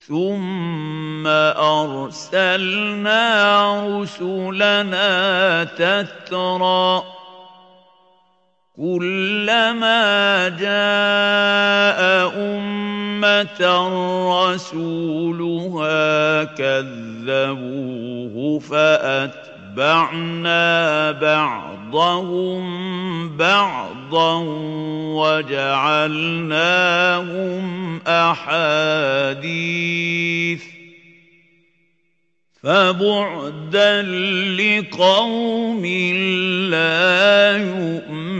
ثُمَّ أَرْسَلْنَا رُسُلَنَا تَتْرَىٰ ۖ كُلَّمَا جَاءَ أُمَّةً رَّسُولُهَا كَذَّبُوهُ فَأَتْبَعْنَا بَعْضَهُم بَعْضًا وَجَعَلْنَاهُمْ أَحَادِيثَ ۚ فَبُعْدًا لِّقَوْمٍ لَّا يُؤْمِنُونَ.